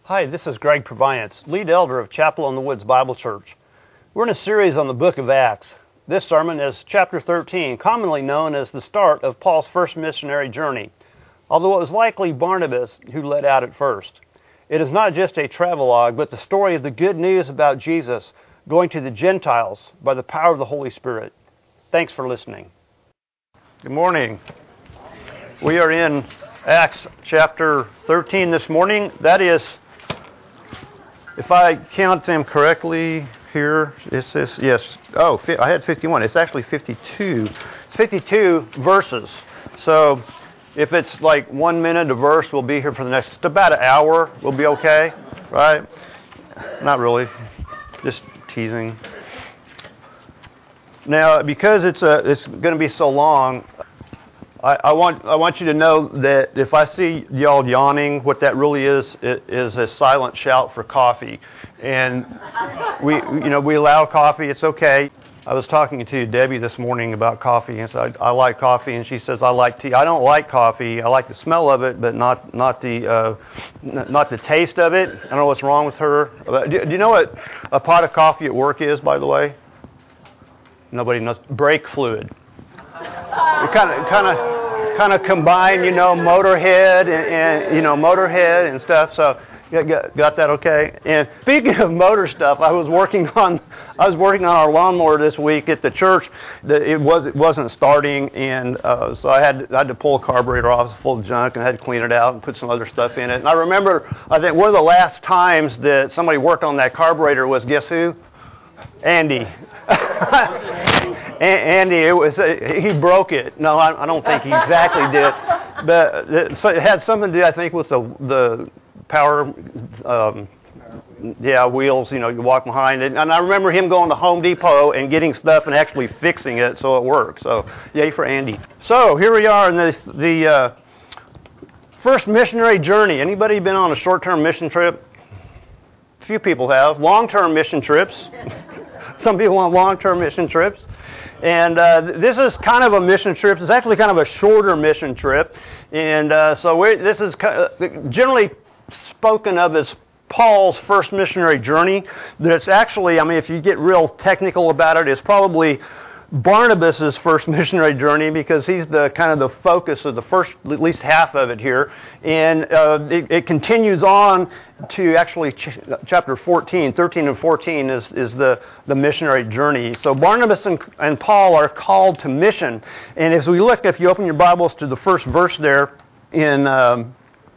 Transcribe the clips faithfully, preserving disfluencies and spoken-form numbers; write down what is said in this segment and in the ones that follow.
Hi, this is Greg Proviance, lead elder of Chapel on the Woods Bible Church. We're in a series on the book of Acts. This sermon is chapter thirteen, commonly known as the start of Paul's first missionary journey, although it was likely Barnabas who led out at first. It is not just a travelogue, but the story of the good news about Jesus going to the Gentiles by the power of the Holy Spirit. Thanks for listening. Good morning. We are in Acts chapter thirteen this morning. That is, if I count them correctly here, it says, yes, oh, I had fifty-one. It's actually fifty-two. It's fifty-two verses. So if it's like one minute a verse, we'll be here for the next, about an hour. We'll be okay, right? Not really. Just teasing. Now, because it's a, it's going to be so long, I, I want I want you to know that if I see y'all yawning, what that really is it is a silent shout for coffee, and we you know we allow coffee. It's okay. I was talking to Debbie this morning about coffee, and said I, I like coffee, and she says I like tea. I don't like coffee. I like the smell of it, but not not the uh, not the taste of it. I don't know what's wrong with her. Do, do you know what a pot of coffee at work is, by the way? Nobody knows. Brake fluid. It kind of, kind of, kind of combine, you know, Motorhead and, and you know, Motorhead and stuff. So, got, got that okay? And speaking of motor stuff, I was working on, I was working on our lawnmower this week at the church. It was, it wasn't starting, and uh, so I had, I had to pull a carburetor off. It was full of junk, and I had to clean it out and put some other stuff in it. And I remember, I think one of the last times that somebody worked on that carburetor was, guess who? Andy. Andy, it was he broke it. No, I, I don't think he exactly did, but it, so it had something to do, I think, with the the power, um, yeah, wheels. You know, you walk behind it, and I remember him going to Home Depot and getting stuff and actually fixing it so it worked. So, yay for Andy. So here we are in the the uh, first missionary journey. Anybody been on a short-term mission trip? A few people have. Long-term mission trips. Some people on long-term mission trips. And uh, this is kind of a mission trip. It's actually kind of a shorter mission trip. And uh, so we're, this is kind of generally spoken of as Paul's first missionary journey. That's actually, I mean, if you get real technical about it, it's probably Barnabas' first missionary journey, because he's the kind of the focus of the first, at least half of it here. And uh, it, it continues on to actually ch- chapter fourteen, thirteen and fourteen is, is the, the missionary journey. So Barnabas and, and Paul are called to mission. And as we look, if you open your Bibles to the first verse there in um,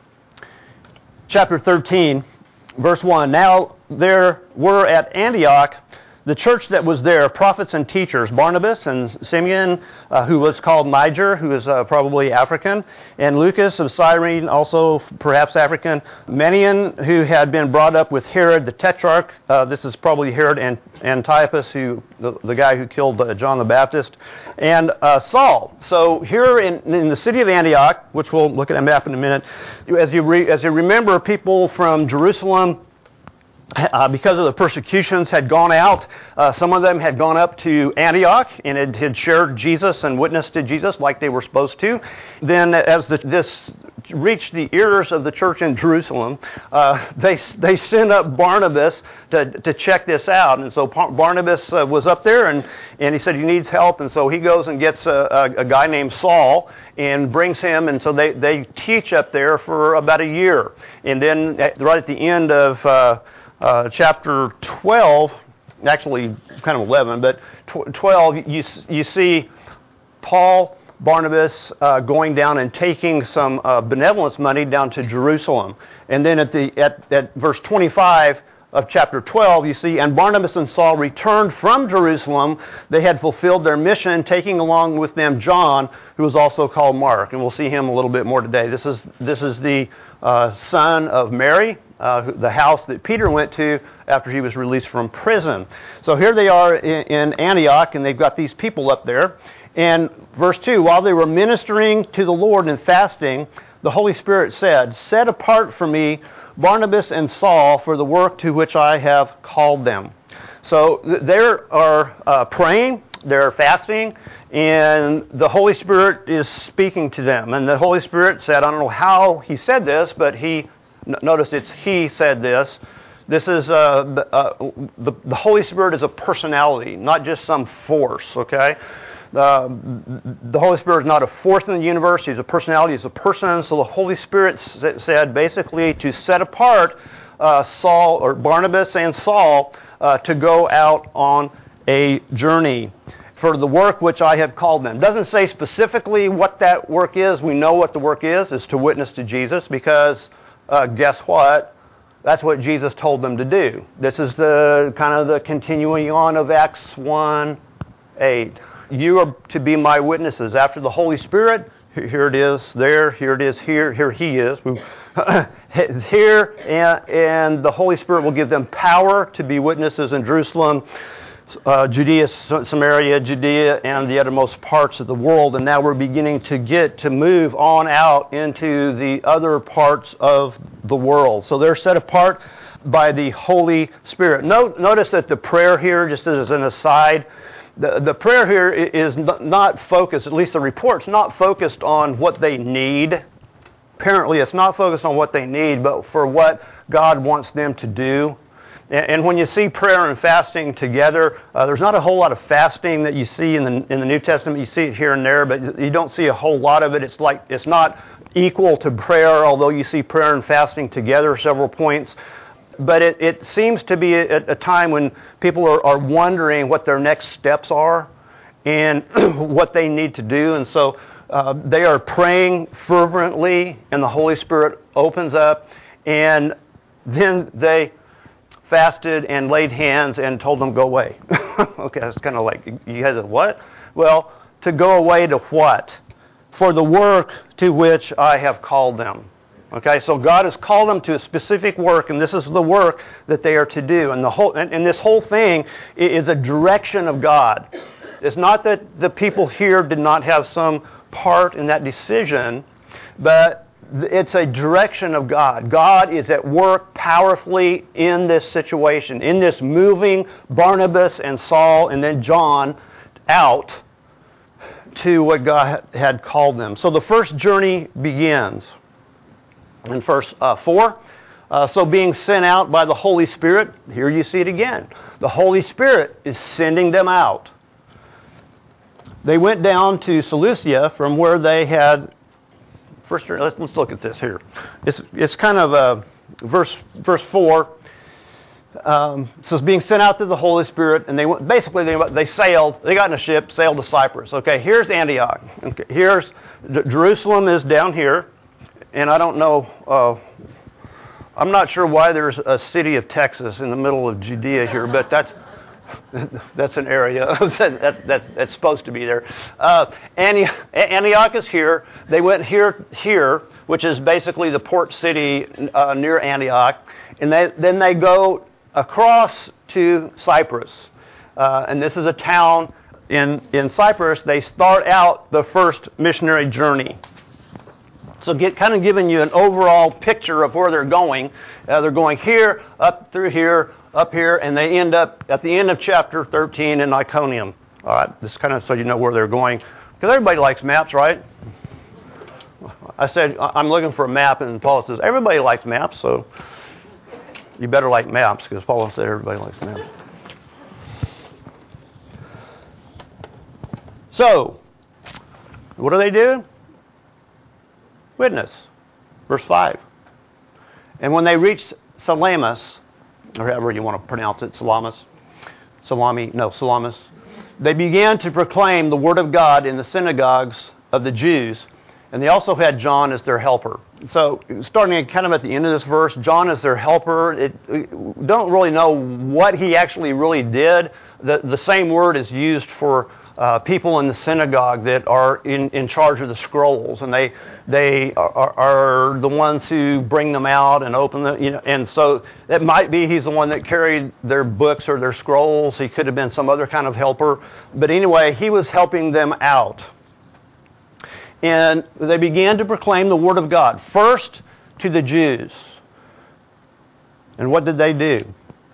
chapter thirteen, verse one, now there were at Antioch the church that was there, prophets and teachers, Barnabas and Simeon, uh, who was called Niger, who is uh, probably African, and Lucas of Cyrene, also perhaps African, Manaen, who had been brought up with Herod the Tetrarch. Uh, this is probably Herod and Antiochus, who the, the guy who killed uh, John the Baptist, and uh, Saul. So here in, in the city of Antioch, which we'll look at a map in a minute, as you re, as you remember, people from Jerusalem, Uh, because of the persecutions, had gone out. Uh, some of them had gone up to Antioch and had, had shared Jesus and witnessed to Jesus like they were supposed to. Then, as the, this reached the ears of the church in Jerusalem, uh, they they sent up Barnabas to to check this out. And so Barnabas uh, was up there, and, and he said he needs help. And so he goes and gets a, a, a guy named Saul and brings him. And so they, they teach up there for about a year. And then at, right at the end of Uh, Uh, chapter twelve, actually kind of eleven, but twelve, you you see Paul, Barnabas uh, going down and taking some uh, benevolence money down to Jerusalem. And then at the at, at verse twenty-five of chapter twelve, you see, and Barnabas and Saul returned from Jerusalem. They had fulfilled their mission, taking along with them John, who was also called Mark. And we'll see him a little bit more today. This is this is the uh, son of Mary, Uh, the house that Peter went to after he was released from prison. So here they are in, in Antioch, and they've got these people up there. And verse two, while they were ministering to the Lord and fasting, the Holy Spirit said, "Set apart for me Barnabas and Saul for the work to which I have called them." So they are uh, praying, they're fasting, and the Holy Spirit is speaking to them. And the Holy Spirit said, I don't know how he said this, but he N- notice it's he said this. This is uh, the, uh, the the Holy Spirit is a personality, not just some force. Okay, uh, the Holy Spirit is not a force in the universe. He's a personality. He's a person. So the Holy Spirit s- said basically to set apart uh, Saul or Barnabas and Saul uh, to go out on a journey for the work which I have called them. Doesn't say specifically what that work is. We know what the work is, is to witness to Jesus, because uh, guess what? That's what Jesus told them to do. This is the kind of the continuing on of Acts one eight. You are to be my witnesses. After the Holy Spirit, here it is, there, here it is, here, here he is. Here, and, and the Holy Spirit will give them power to be witnesses in Jerusalem, Uh, Judea, Samaria, Judea, and the uttermost parts of the world. And now we're beginning to get to move on out into the other parts of the world. So they're set apart by the Holy Spirit. Note, notice that the prayer here, just as an aside, the, the prayer here is not focused, at least the report's not focused on what they need. Apparently it's not focused on what they need, but for what God wants them to do. And when you see prayer and fasting together, uh, there's not a whole lot of fasting that you see in the in the New Testament. You see it here and there, but you don't see a whole lot of it. It's like it's not equal to prayer, although you see prayer and fasting together several points. But it, it seems to be a, a time when people are, are wondering what their next steps are and what they need to do. And so uh, they are praying fervently, and the Holy Spirit opens up, and then they fasted and laid hands and told them go away. Okay, that's kind of like, you guys, what? Well, to go away to what? For the work to which I have called them. Okay, so God has called them to a specific work, and this is the work that they are to do. And the whole, and, and this whole thing is a direction of God. It's not that the people here did not have some part in that decision, but it's a direction of God. God is at work powerfully in this situation, in this moving Barnabas and Saul and then John out to what God had called them. So the first journey begins in verse uh, four. Uh, so being sent out by the Holy Spirit, here you see it again. The Holy Spirit is sending them out. They went down to Seleucia, from where they had First, let's, let's look at this here. It's it's kind of uh, verse verse four. Um, so it's being sent out to the Holy Spirit, and they went, basically they they sailed. They got in a ship, sailed to Cyprus. Okay, here's Antioch. Okay, here's Jerusalem is down here, and I don't know. Uh, I'm not sure why there's a city of Texas in the middle of Judea here, but that's. That's an area that, that's, that's supposed to be there. Uh, Antioch is here. They went here, here, which is basically the port city uh, near Antioch, and they, then they go across to Cyprus. Uh, and this is a town in in Cyprus. They start out the first missionary journey. So get kind of giving you an overall picture of where they're going. Uh, they're going here, up through here, up here, and they end up at the end of chapter thirteen in Iconium. All right, this is kind of so you know where they're going. Because everybody likes maps, right? I said, I'm looking for a map, and Paul says, everybody likes maps, so you better like maps, because Paul said everybody likes maps. So, what do they do? Witness. Verse five. And when they reached Salamis, or however you want to pronounce it, Salamis, Salami, no, Salamis, they began to proclaim the word of God in the synagogues of the Jews, and they also had John as their helper. So, starting kind of at the end of this verse, John is their helper. It, we don't really know what he actually really did. The, the same word is used for uh, people in the synagogue that are in, in charge of the scrolls, and they they are, are the ones who bring them out and open them. You know, and so it might be he's the one that carried their books or their scrolls. He could have been some other kind of helper, but anyway, he was helping them out. And they began to proclaim the word of God, first to the Jews. And what did they do?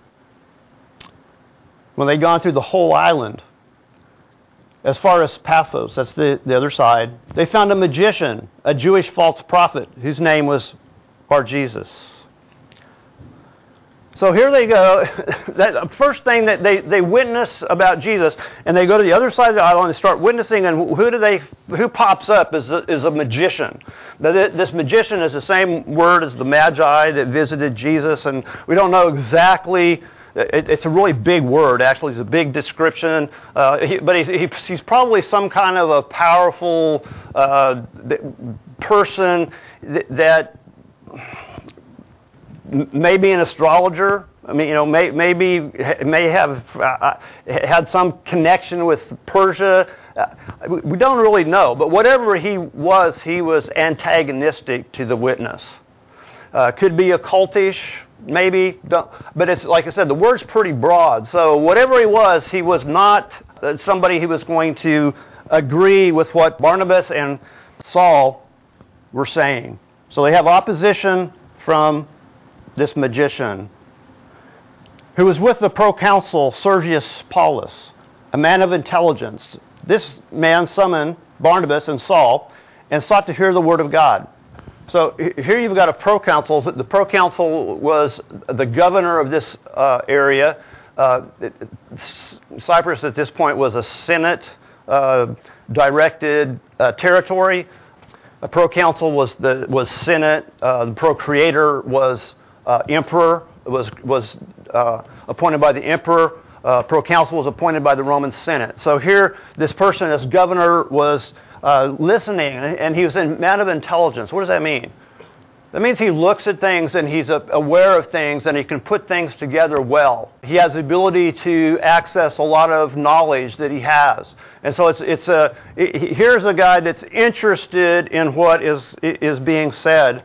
When they'd gone through the whole island, as far as Paphos, that's the, the other side, they found a magician, a Jewish false prophet, whose name was Bar-Jesus. So here they go. That first thing that they, they witness about Jesus, and they go to the other side of the aisle and they start witnessing. And who do they? Who pops up is a, is a magician. This magician is the same word as the Magi that visited Jesus, and we don't know exactly. It, it's a really big word. Actually, it's a big description. Uh, he, but he's, he, he's probably some kind of a powerful uh, person that. that Maybe an astrologer. I mean, you know, may, maybe may have uh, had some connection with Persia. Uh, we don't really know. But whatever he was, he was antagonistic to the witness. Uh, could be occultish, maybe. Don't, but it's like I said, the word's pretty broad. So whatever he was, he was not somebody who was going to agree with what Barnabas and Saul were saying. So they have opposition from this magician, who was with the proconsul Sergius Paulus, a man of intelligence. This man summoned Barnabas and Saul and sought to hear the word of God. So here you've got a proconsul. The proconsul was the governor of this uh, area. Uh, Cyprus at this point was a Senate-directed uh, uh, territory. A proconsul was the was Senate. Uh, the procreator was Uh, emperor, was was uh, appointed by the emperor. Uh, proconsul was appointed by the Roman Senate. So here, this person, this governor, was uh, listening, and he was a man of intelligence. What does that mean? That means he looks at things and he's aware of things, and he can put things together well. He has the ability to access a lot of knowledge that he has, and so it's it's a it, here's a guy that's interested in what is is being said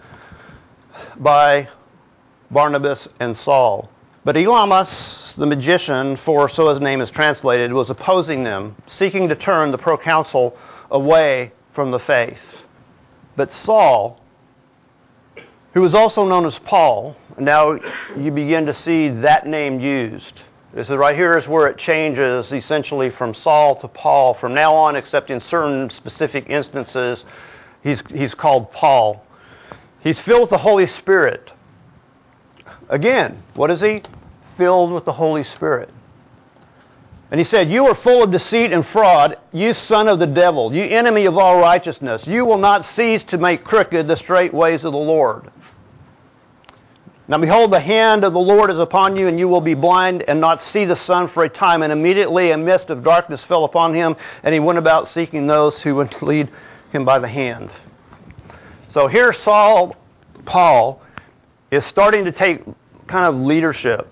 by Barnabas and Saul. But Elymas, the magician, for so his name is translated, was opposing them, seeking to turn the proconsul away from the faith. But Saul, who was also known as Paul, now you begin to see that name used. This is right here is where it changes essentially from Saul to Paul. From now on, except in certain specific instances, he's, he's called Paul. He's filled with the Holy Spirit. Again, what is he? Filled with the Holy Spirit. And he said, "You are full of deceit and fraud, you son of the devil, you enemy of all righteousness. You will not cease to make crooked the straight ways of the Lord. Now behold, the hand of the Lord is upon you, and you will be blind and not see the sun for a time." And immediately a mist of darkness fell upon him, and he went about seeking those who would lead him by the hand. So here Saul, Paul, is starting to take kind of leadership.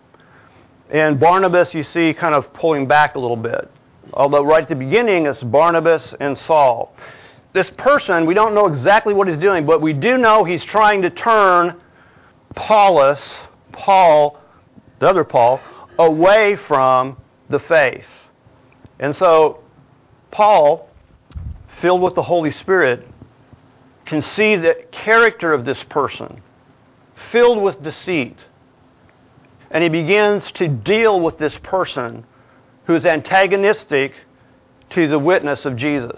And Barnabas, you see, kind of pulling back a little bit. Although right at the beginning, it's Barnabas and Saul. This person, we don't know exactly what he's doing, but we do know he's trying to turn Paulus, Paul, the other Paul, away from the faith. And so Paul, filled with the Holy Spirit, can see the character of this person, filled with deceit. And he begins to deal with this person who is antagonistic to the witness of Jesus.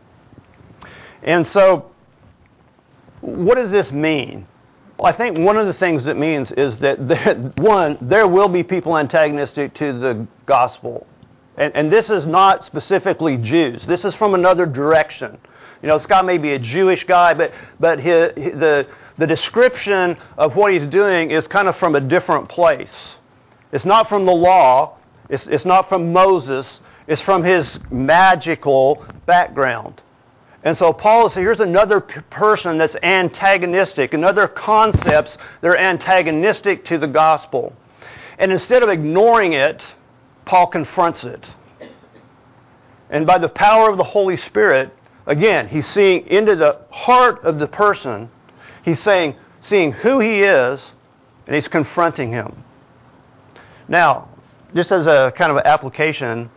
And so, what does this mean? Well, I think one of the things it means is that, there, one, there will be people antagonistic to the gospel. And, and this is not specifically Jews. This is from another direction. You know, this guy may be a Jewish guy, but, but his, the, the description of what he's doing is kind of from a different place. It's not from the law. It's, it's not from Moses. It's from his magical background. And so Paul is, here's another p- person that's antagonistic, another concepts that are antagonistic to the gospel. And instead of ignoring it, Paul confronts it. And by the power of the Holy Spirit, again, he's seeing into the heart of the person. He's saying, seeing who he is, and he's confronting him. Now, just as a kind of an application,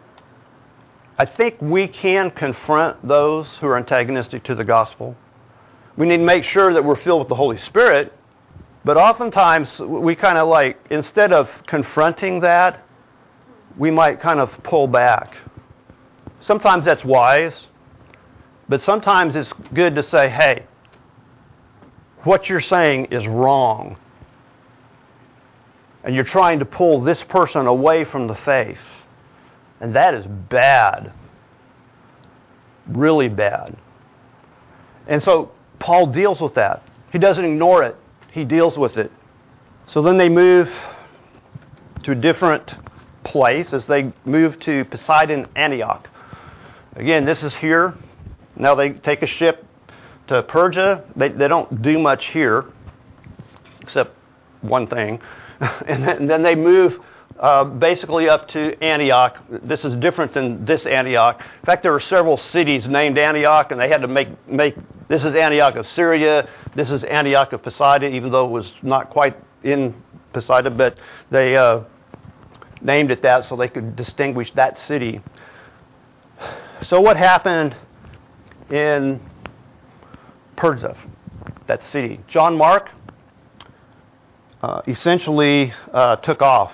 I think we can confront those who are antagonistic to the gospel. We need to make sure that we're filled with the Holy Spirit, but oftentimes we kind of like, instead of confronting that, we might kind of pull back. Sometimes that's wise, but sometimes it's good to say, hey, what you're saying is wrong. and you're trying to pull this person away from the faith. And that is bad. Really bad. And so Paul deals with that. He doesn't ignore it. He deals with it. So then they move to a different place as they move to Pisidian Antioch. Again, this is here. Now they take a ship to Persia. They, they don't do much here, except one thing. and, then, and then they move uh, basically up to Antioch. This is different than this Antioch. In fact, there are several cities named Antioch, and they had to make, make this is Antioch of Syria, this is Antioch of Pisidia, even though it was not quite in Pisidia, but they uh, named it that so they could distinguish that city. So what happened in Persia, that city? John Mark uh, essentially uh, took off.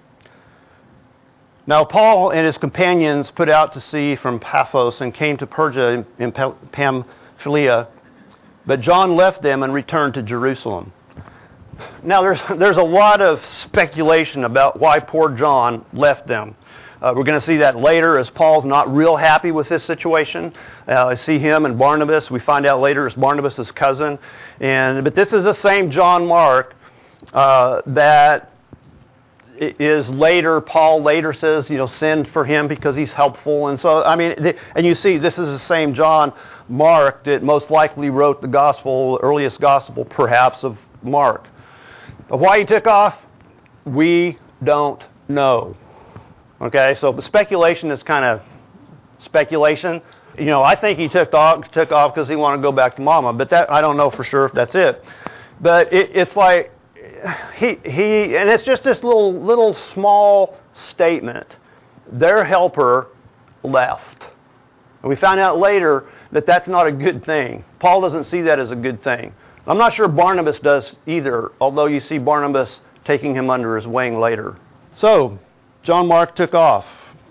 Now Paul and his companions put out to sea from Paphos and came to Persia in Pamphylia, but John left them and returned to Jerusalem. Now there's there's a lot of speculation about why poor John left them. Uh, we're going to see that later as Paul's not real happy with this situation. Uh, I see him and Barnabas. We find out later it's Barnabas' cousin. And but this is the same John Mark uh, that is later, Paul later says, you know, send for him because he's helpful. And so, I mean, the, and you see this is the same John Mark that most likely wrote the gospel, earliest gospel perhaps of Mark. But why he took off, we don't know. Okay, so the speculation is kind of speculation. You know, I think he took off took off because he wanted to go back to Mama, but that I don't know for sure if that's it. But it, it's like he he, and it's just this little little small statement. Their helper left, and we found out later that that's not a good thing. Paul doesn't see that as a good thing. I'm not sure Barnabas does either, although you see Barnabas taking him under his wing later. So John Mark took off.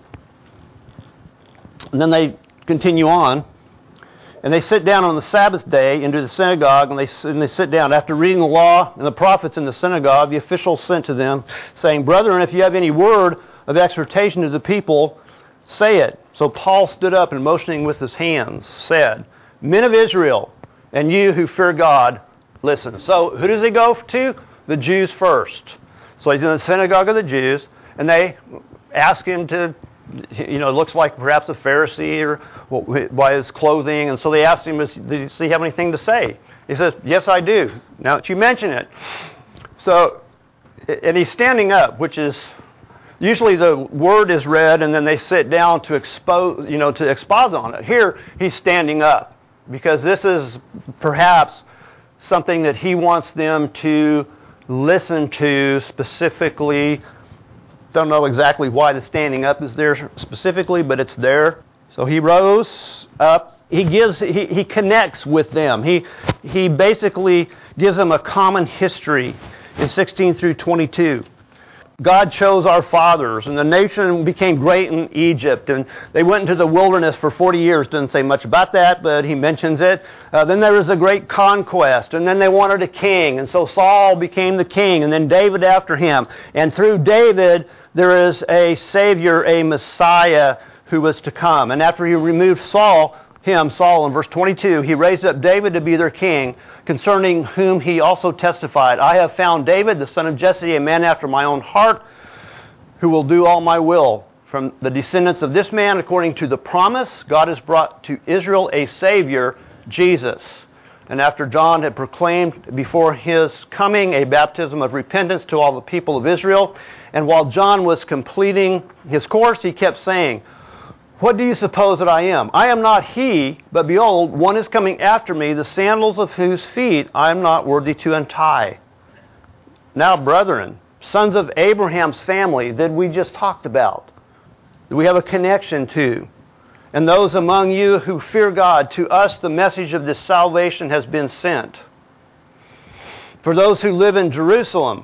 And then they continue on. And they sit down on the Sabbath day into the synagogue, and they, and they sit down. After reading the law and the prophets in the synagogue, the officials sent to them, saying, "Brethren, if you have any word of exhortation to the people, say it." So Paul stood up and motioning with his hands, said, "Men of Israel, and you who fear God, listen." So who does he go to? The Jews first. So he's in the synagogue of the Jews. And they ask him to, you know, it looks like perhaps a Pharisee or by his clothing. And so they asked him, does he have anything to say? He says, "Yes, I do, now that you mention it." So, and he's standing up, which is, usually the word is read and then they sit down to expose, you know, to exposit on it. Here, he's standing up because this is perhaps something that he wants them to listen to specifically. Don't know exactly why the standing up is there specifically, but it's there. So he rose up. He gives. He, he connects with them. He he basically gives them a common history in sixteen through twenty-two. God chose our fathers, and the nation became great in Egypt, and they went into the wilderness for forty years. Doesn't say much about that, but he mentions it. Uh, then there was a great conquest, and then they wanted a king, and so Saul became the king, and then David after him. And through David, there is a Savior, a Messiah who was to come. And after he removed Saul, him, Saul, in verse twenty-two, he raised up David to be their king, concerning whom he also testified, "I have found David, the son of Jesse, a man after my own heart, who will do all my will. From the descendants of this man, according to the promise, God has brought to Israel a Savior, Jesus." And after John had proclaimed before his coming a baptism of repentance to all the people of Israel, and while John was completing his course, he kept saying, "What do you suppose that I am? I am not he, but behold, one is coming after me, the sandals of whose feet I am not worthy to untie. Now, brethren, sons of Abraham's family that we just talked about, that we have a connection to, and those among you who fear God, to us the message of this salvation has been sent. For those who live in Jerusalem,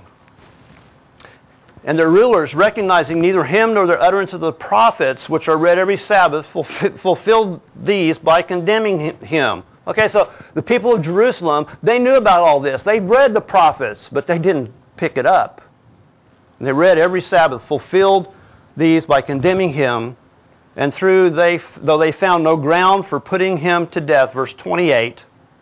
and their rulers, recognizing neither him nor their utterance of the prophets, which are read every Sabbath, fulfilled these by condemning him." Okay, so the people of Jerusalem, they knew about all this. They read the prophets, but they didn't pick it up. And they read every Sabbath, fulfilled these by condemning him, and through they, though they found no ground for putting him to death, verse twenty-eight,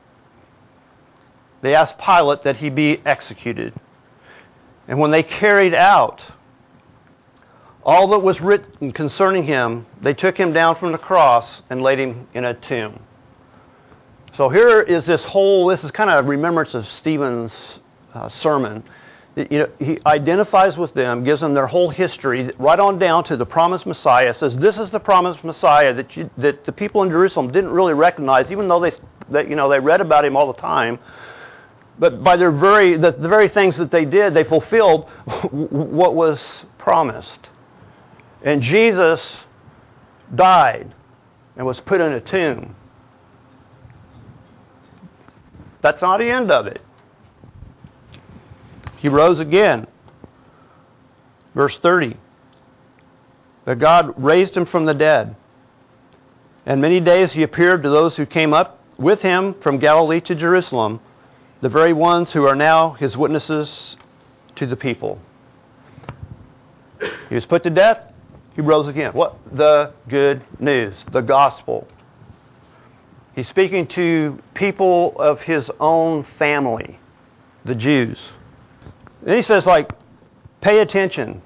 they asked Pilate that he be executed. And when they carried out all that was written concerning him, they took him down from the cross and laid him in a tomb. So here is this whole, this is kind of a remembrance of Stephen's uh, sermon. You know, he identifies with them, gives them their whole history, right on down to the promised Messiah. Says this is the promised Messiah that you, that the people in Jerusalem didn't really recognize, even though they, that, you know, they read about him all the time. But by their very the, the very things that they did, they fulfilled what was promised. And Jesus died and was put in a tomb. That's not the end of it. He rose again. Verse thirty. That God raised him from the dead. And many days he appeared to those who came up with him from Galilee to Jerusalem, the very ones who are now his witnesses to the people. He was put to death. He rose again. What? The good news. The gospel. He's speaking to people of his own family, the Jews. Then he says, like, pay attention.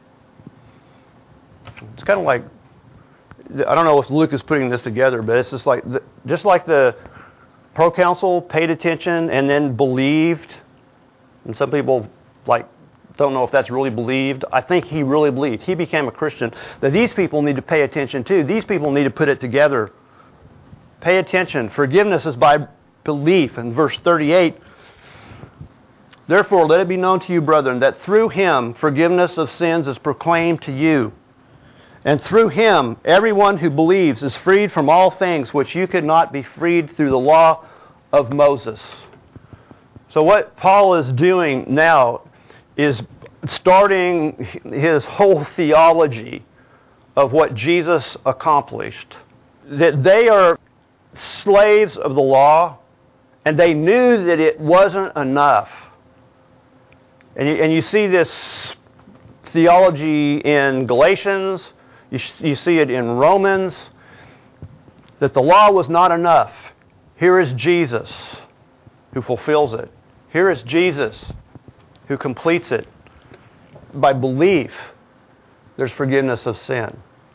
It's kind of like, I don't know if Luke is putting this together, but it's just like, just like the proconsul paid attention and then believed. And some people, like, don't know if that's really believed. I think he really believed. He became a Christian. That these people need to pay attention too. These people need to put it together. Pay attention. Forgiveness is by belief. In verse thirty-eight, therefore let it be known to you, brethren, that through him forgiveness of sins is proclaimed to you. And through him everyone who believes is freed from all things which you could not be freed through the law of Moses. So what Paul is doing now is starting his whole theology of what Jesus accomplished. That they are slaves of the law, and they knew that it wasn't enough. And you, and you see this theology in Galatians, you, you see it in Romans, that the law was not enough. Here is Jesus who fulfills it. Here is Jesus who completes it. By belief, there's forgiveness of sin.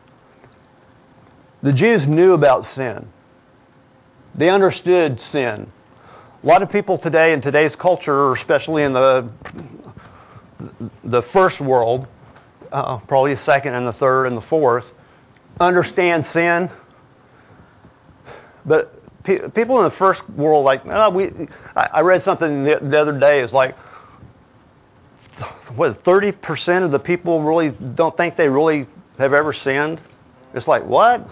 The Jews knew about sin. They understood sin. A lot of people today in today's culture, especially in the the first world, uh, probably the second and the third and the fourth, understand sin. But pe- people in the first world, like, oh, we, I, I read something the, the other day, it's like, what, thirty percent of the people really don't think they really have ever sinned? It's like, what?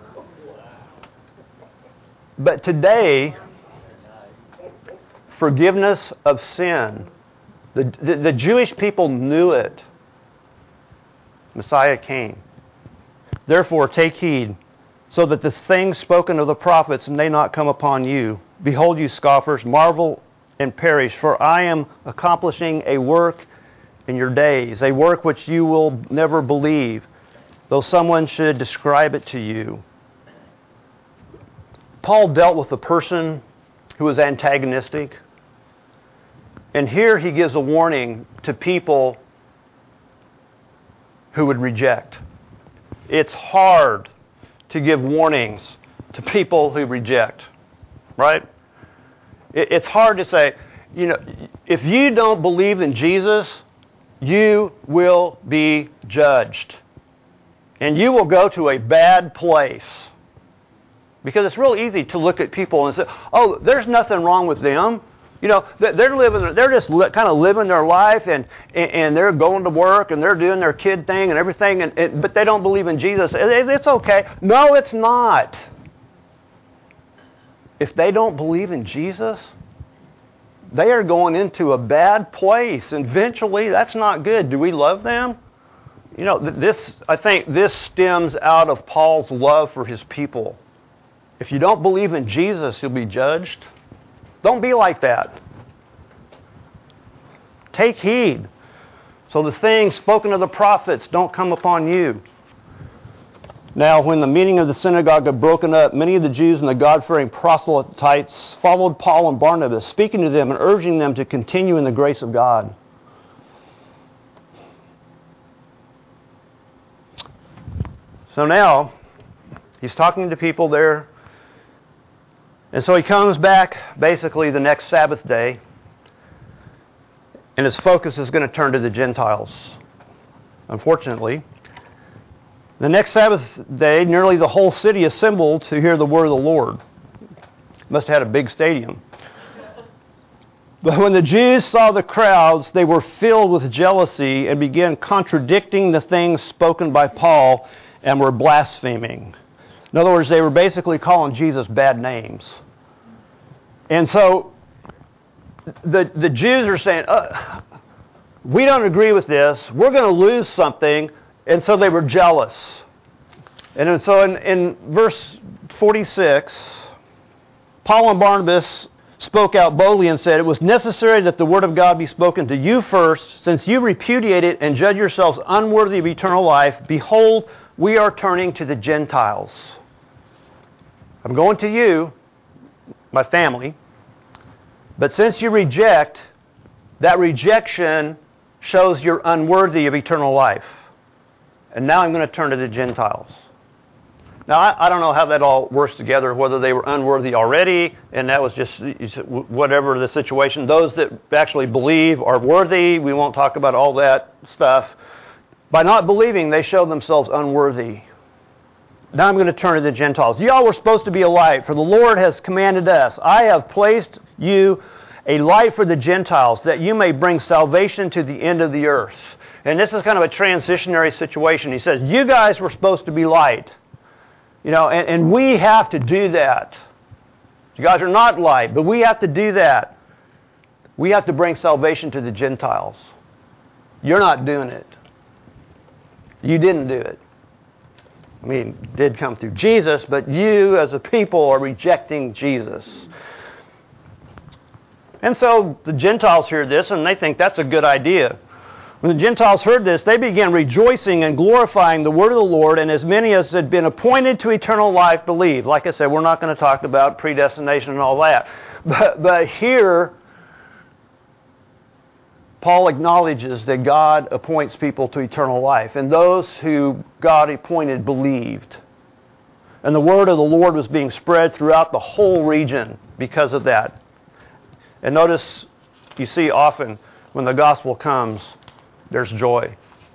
But today, forgiveness of sin, the, the, the Jewish people knew it. Messiah came. Therefore, take heed, so that the things spoken of the prophets may not come upon you. Behold, you scoffers, marvel and perish, for I am accomplishing a work in your days, a work which you will never believe, though someone should describe it to you. Paul dealt with a person who was antagonistic. And here he gives a warning to people who would reject. It's hard to give warnings to people who reject, right? It's hard to say, you know, if you don't believe in Jesus, you will be judged. And you will go to a bad place. Because it's real easy to look at people and say, oh, there's nothing wrong with them. You know, they're living, they're just kind of living their life, and and they're going to work, and they're doing their kid thing and everything, and, and but they don't believe in Jesus. It's okay. No, it's not. If they don't believe in Jesus, they are going into a bad place. And eventually, that's not good. Do we love them? You know, this, I think this stems out of Paul's love for his people. If you don't believe in Jesus, you'll be judged. Don't be like that. Take heed, So the things spoken of the prophets don't come upon you. Now, when the meeting of the synagogue had broken up, many of the Jews and the God-fearing proselytes followed Paul and Barnabas, speaking to them and urging them to continue in the grace of God. So now, he's talking to people there. And so he comes back basically the next Sabbath day, and his focus is going to turn to the Gentiles. Unfortunately, the next Sabbath day, nearly the whole city assembled to hear the word of the Lord. Must have had a big stadium. But when the Jews saw the crowds, they were filled with jealousy and began contradicting the things spoken by Paul and were blaspheming. In other words, they were basically calling Jesus bad names. And so the, the Jews are saying, uh, we don't agree with this. We're going to lose something. And so they were jealous. And so in, in verse forty-six, Paul and Barnabas spoke out boldly and said, "It was necessary that the word of God be spoken to you first, since you repudiate it and judge yourselves unworthy of eternal life. Behold, we are turning to the Gentiles. I'm going to you, my family, but since you reject, that rejection shows you're unworthy of eternal life. And now I'm going to turn to the Gentiles." Now, I, I don't know how that all works together, whether they were unworthy already, and that was just whatever the situation. Those that actually believe are worthy. We won't talk about all that stuff. By not believing, they show themselves unworthy. Now I'm going to turn to the Gentiles. Y'all were supposed to be a light, for the Lord has commanded us. I have placed you a light for the Gentiles, that you may bring salvation to the end of the earth. And this is kind of a transitionary situation. He says, you guys were supposed to be light. You know, and, and we have to do that. You guys are not light, but we have to do that. We have to bring salvation to the Gentiles. You're not doing it. You didn't do it. I mean, it did come through Jesus, but you as a people are rejecting Jesus. And so the Gentiles hear this, and they think that's a good idea. When the Gentiles heard this, they began rejoicing and glorifying the word of the Lord, and as many as had been appointed to eternal life believed. Like I said, we're not going to talk about predestination and all that. But, but here, Paul acknowledges that God appoints people to eternal life, and those who God appointed believed. And the word of the Lord was being spread throughout the whole region because of that. And notice, you see often when the gospel comes, there's joy.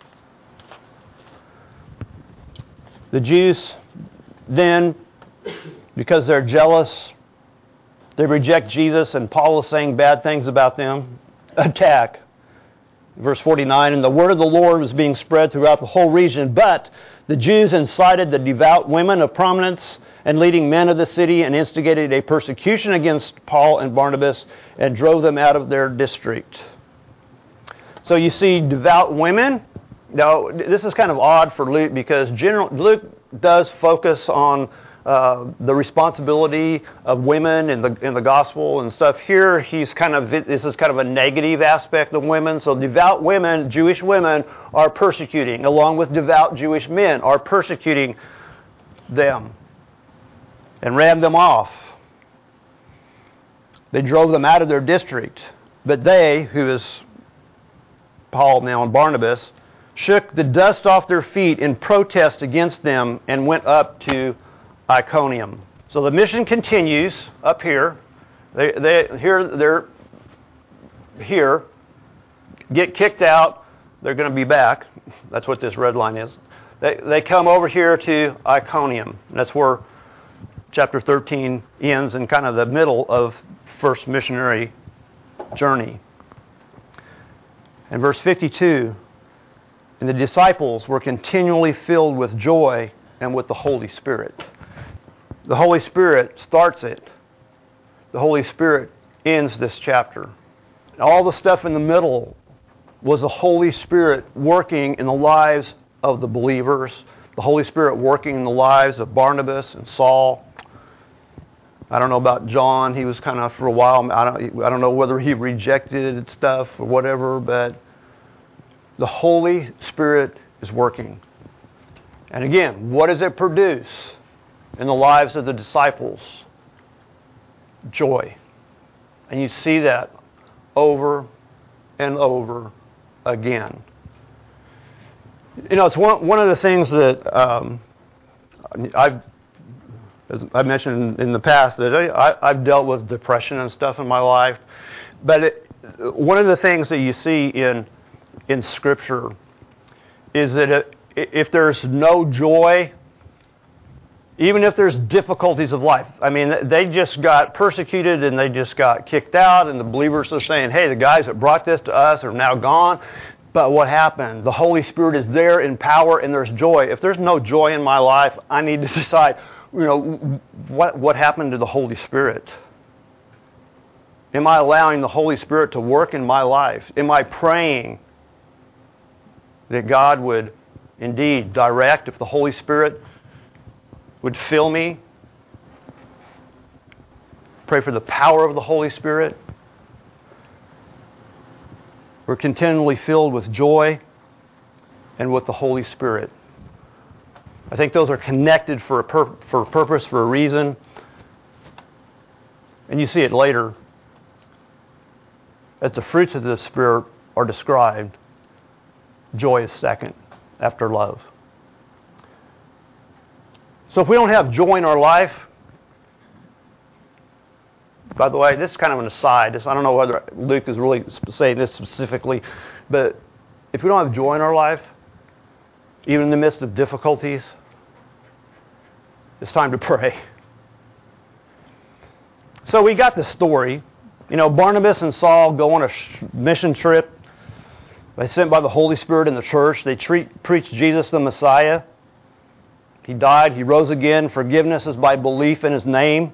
The Jews then, because they're jealous, they reject Jesus, and Paul is saying bad things about them, attack. Verse forty-nine, and the word of the Lord was being spread throughout the whole region, but the Jews incited the devout women of prominence and leading men of the city and instigated a persecution against Paul and Barnabas and drove them out of their district. So you see devout women. Now, this is kind of odd for Luke because general, Luke does focus on uh, the responsibility of women in the in the gospel and stuff. Here, he's kind of this is kind of a negative aspect of women. So devout women, Jewish women, are persecuting, along with devout Jewish men, are persecuting them and ran them off. They drove them out of their district. But they, who is Paul now and Barnabas, shook the dust off their feet in protest against them and went up to Iconium. So the mission continues up here. They, they here they're here, get kicked out. They're going to be back. That's what this red line is. They they come over here to Iconium. That's where chapter thirteen ends, in kind of the middle of first missionary journey. And verse fifty-two, and the disciples were continually filled with joy and with the Holy Spirit. The Holy Spirit starts it. The Holy Spirit ends this chapter. And all the stuff in the middle was the Holy Spirit working in the lives of the believers. The Holy Spirit working in the lives of Barnabas and Saul. I don't know about John. He was kind of, for a while, I don't, I don't know whether he rejected stuff or whatever, but The Holy Spirit is working. And again, what does it produce in the lives of the disciples? Joy. And you see that over and over again. You know, it's one, one of the things that um, I've, as I mentioned in the past, that I, I've dealt with depression and stuff in my life. But it, one of the things that you see in in Scripture is that it, if there's no joy, even if there's difficulties of life, I mean, they just got persecuted and they just got kicked out, and the believers are saying, hey, the guys that brought this to us are now gone. But what happened? The Holy Spirit is there in power, and there's joy. If there's no joy in my life, I need to decide, you know, what what happened to the Holy Spirit? Am I allowing the Holy Spirit to work in my life? Am I praying that God would indeed direct, if the Holy Spirit would fill me? Pray for the power of the Holy Spirit. We're continually filled with joy and with the Holy Spirit. I think those are connected for a, pur- for a purpose, for a reason. And you see it later as the fruits of the Spirit are described. Joy is second after love. So if we don't have joy in our life, by the way, this is kind of an aside. This, I don't know whether Luke is really saying this specifically, but if we don't have joy in our life, even in the midst of difficulties, it's time to pray. So we got the story. You know, Barnabas and Saul go on a mission trip. They sent by the Holy Spirit in the church. They treat, preach Jesus the Messiah. He died. He rose again. Forgiveness is by belief in His name.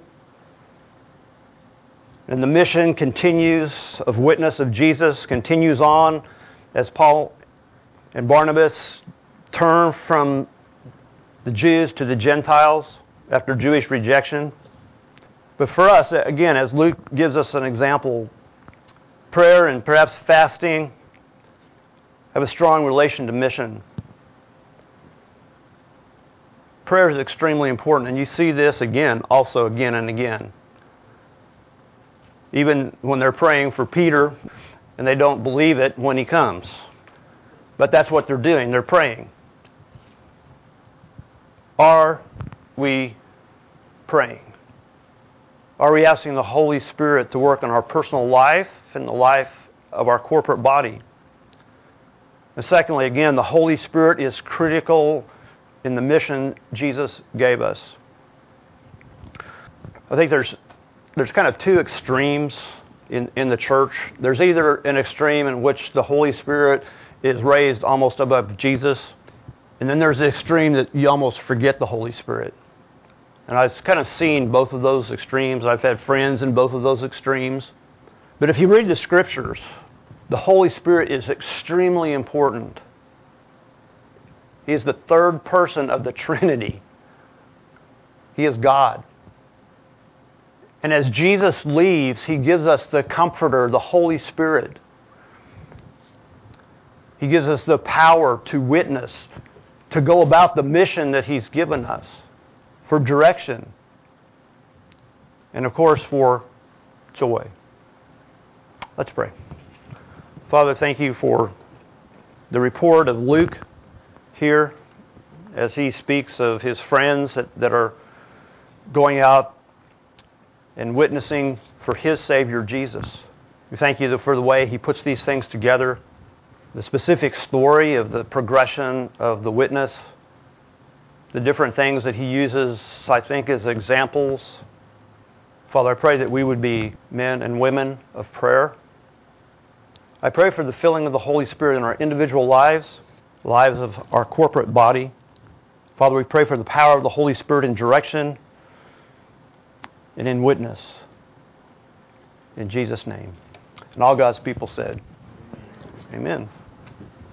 And the mission continues of witness of Jesus, continues on as Paul and Barnabas turn from the Jews to the Gentiles after Jewish rejection. But for us, again, as Luke gives us an example, prayer and perhaps fasting have a strong relation to mission. Prayer is extremely important, and you see this again, also again and again. Even when they're praying for Peter, and they don't believe it when he comes. But that's what they're doing, they're praying. Are we praying? Are we asking the Holy Spirit to work in our personal life and the life of our corporate body? And secondly, again, the Holy Spirit is critical in the mission Jesus gave us. I think there's there's kind of two extremes in, in the church. There's either an extreme in which the Holy Spirit is raised almost above Jesus, and then there's the extreme that you almost forget the Holy Spirit. And I've kind of seen both of those extremes. I've had friends in both of those extremes. But if you read the Scriptures, the Holy Spirit is extremely important. He is the third person of the Trinity. He is God. And as Jesus leaves, He gives us the Comforter, the Holy Spirit. He gives us the power to witness, to go about the mission that He's given us, for direction, and of course for joy. Let's pray. Father, thank You for the report of Luke here as he speaks of his friends that, that are going out and witnessing for His Savior, Jesus. We thank You for the way he puts these things together, the specific story of the progression of the witness, the different things that he uses, I think, as examples. Father, I pray that we would be men and women of prayer. I pray for the filling of the Holy Spirit in our individual lives, lives of our corporate body. Father, we pray for the power of the Holy Spirit in direction and in witness. In Jesus' name. And all God's people said, Amen.